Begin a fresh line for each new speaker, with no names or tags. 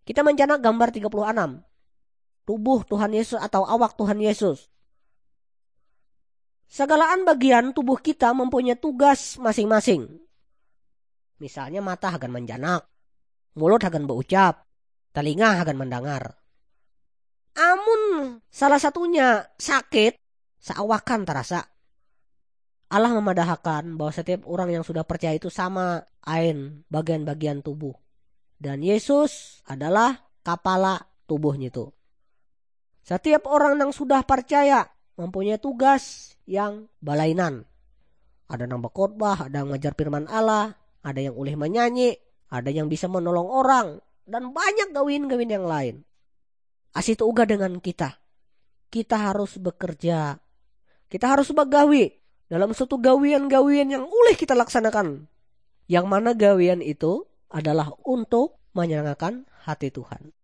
Kita mencanak gambar 36. Tubuh Tuhan Yesus atau awak Tuhan Yesus. Segalaan bagian tubuh kita mempunyai tugas masing-masing. Misalnya mata akan menjanak, mulut akan berucap, telinga akan mendengar. Amun salah satunya sakit, seawakan terasa. Allah memadahkan bahwa setiap orang yang sudah percaya itu sama ain bagian-bagian tubuh. Dan Yesus adalah kepala tubuhnya itu. Setiap orang yang sudah percaya mempunyai tugas yang balainan. Ada yang berkhotbah, ada yang mengajar firman Allah, ada yang ulih menyanyi, ada yang bisa menolong orang, dan banyak gawin-gawin yang lain. Asih itu uga dengan kita. Kita harus bekerja. Kita harus begawi dalam suatu gawian-gawian yang ulih kita laksanakan. Yang mana gawian itu adalah untuk menyenangkan hati Tuhan.